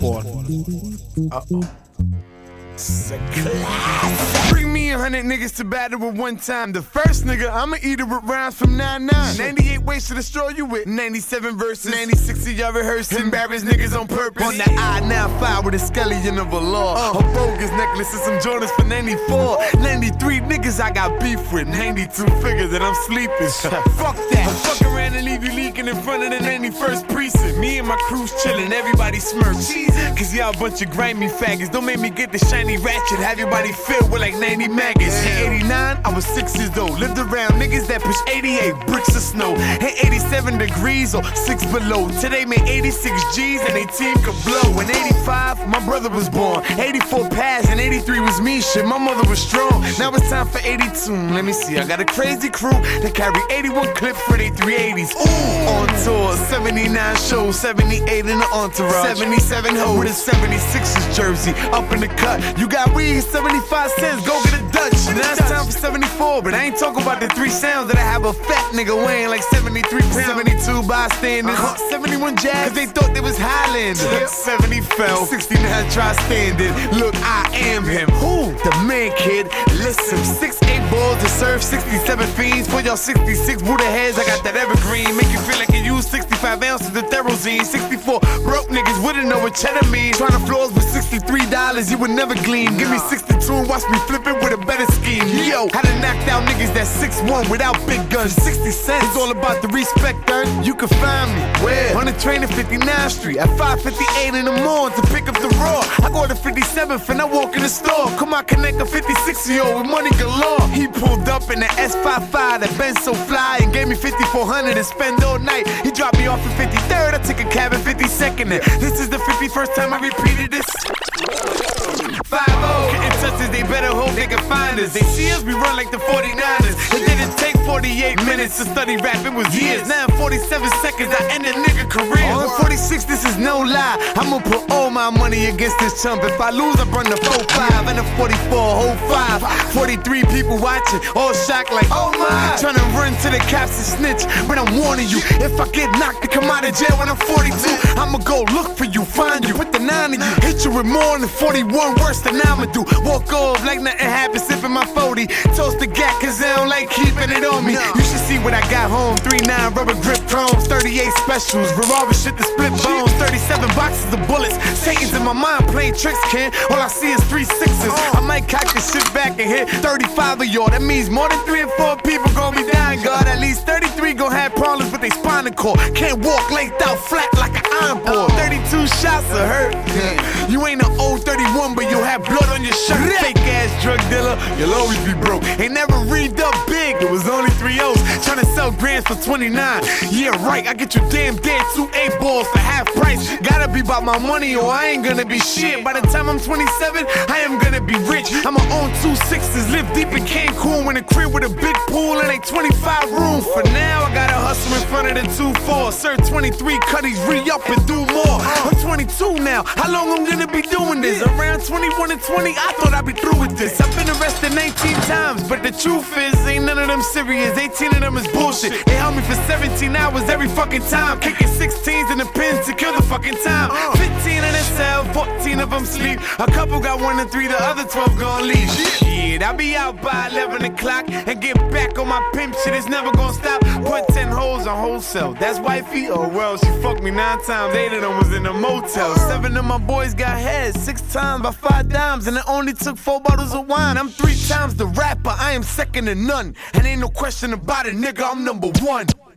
Pause. Bring me 100 niggas to battle at one time. The first nigga, I'ma eat it with rhymes from 9-9. 98 ways to destroy you with 97 verses. 96 of y'all rehearsing. Embarrass niggas on purpose. On the I-95 with a skeleton of a law. A bogus necklace and some Jordans for 94. 93 niggas I got beef with. 92 figures that I'm sleeping. Fuck that. I'll fuck around and leave you leaking in front of the 91st precinct. Me and my crew's chillin', everybody smirk. Cause y'all a bunch of grimy faggots. Don't make me get the shiny ratchet. Have your body filled with like 90 maggots. In 89, I was 6 years old. Lived around niggas that push 88 bricks of snow. Hit 87 degrees or 6 below. Today made 86 G's and they team could blow. In 85, my brother was born. 84 passed and 83 was me. Shit, my mother was strong. Now it's time for 82. Let me see, I got a crazy crew that carry 81 clips for they 380s. Ooh, on tour, 79 shows, 78 in the entourage, 77 hoes with a 76ers jersey up in the cut. You got weed, 75 cents, go get a Dutch. Now it's time for 74, but I ain't talking about the 3 sounds that I have a fat nigga weighing like 73 pounds. 72 bystanders, 71 jabs, cause they thought they was Highlanders. 70 fell, 69 try standing. Look, I am him. Who? The man, kid. Listen, 6'8" balls to serve 67 fiends. For y'all 66 Buddha heads, I got that evergreen. Make you feel like you use 65 ounces of Therozine. 64 broke niggas wouldn't know what cheddar means. Trying to floors with $63, you would never gleam. Give me 62 and watch me flip it with a better scheme. Yo, how to knock down niggas that 6'1" without big guns. 60 cents, it's all about the respect earned. You can find me where? On the train at 59th Street at 5:58 in the morning to pick up the raw. I go to 57th and I walk in the store. Come on, connect a 56-year-old with money galore. He pulled up in the S55 that been so fly and gave me 5400 to spend all night. He dropped me off at 53rd. I took a cab at 52nd. And this is the 51st time I repeated this. 5-0, getting touches, they better hope they can find us. They see us, we run like the 49ers. It didn't take 48 minutes to study rap, it was years. Now in 47 seconds, I end a nigga career. On 46, this is no lie. I'ma put all my money against this chump. If I lose, I burn the 4-5 and the 44, whole 5. 43 people watching, all shocked like, oh my. Trying to run to the cops and snitch, but I'm warning you. If I get knocked to come out of jail when I'm 42, I'ma go look for you, find you, put the 9 in you. Hit you with more than 41, worse than I'ma do. Walk off like nothing happened, sipping my 40. Toast the gat cause I don't like keeping it on me. You should see what I got home. 3-9 rubber grip chromes, 38 specials, revolver shit to split bones, 37 boxes of bullets. Satan's in my mind playing tricks, Ken. All I see is 3 6s. I might cock this shit back and hit 35 of y'all. That means more than 3 or 4 people gon' be dying, God. At least 33 gon' have problems with their spinal cord. Can't walk laid out flat like an iron board. 32 shots of hurt. You ain't an old 31, but you'll have blood on your shirt. Fake ass drug dealer, you'll always be broke. Ain't never reamed up big, it was only 3 O's. Tryna sell grams for 29. Yeah, right, I get you damn dead 2 8 balls for half price. Gotta be about my money or I ain't gonna be shit. By the time I'm 27, I am gonna be rich. I'ma own 2 6s, live deep in Cancun in a crib with a big pool and a 25 room. For now, I gotta hustle in front of the 2-4. Serve 23 cutties, re-up and do more. I'm 22 now, how long I'm gonna be doing this? Around 21 and 20, I thought I'd be through with this. I've been arrested 19 times, but the truth is, ain't none of them serious. 18 of them is bullshit. They held me for 17 hours every fucking time. Kicking 16s in the pins to kill the fucking time. 15 in the cell, 14 of them sleep. A couple got 1 and 3, the other 12 gon' leave. Shit, I'll be out by 11 o'clock and get back on my pimp shit. It's never gon' stop. Put 10 hoes on wholesale. That's wifey? Oh well, she fucked me 9 times. 8 of them was in a motel. 7 of my boys got heads 6 times by 5 dimes, and it only took 4 bottles of wine. I'm 3 times the rapper, I am second to none. And ain't no question about it, nigga, I'm number 1.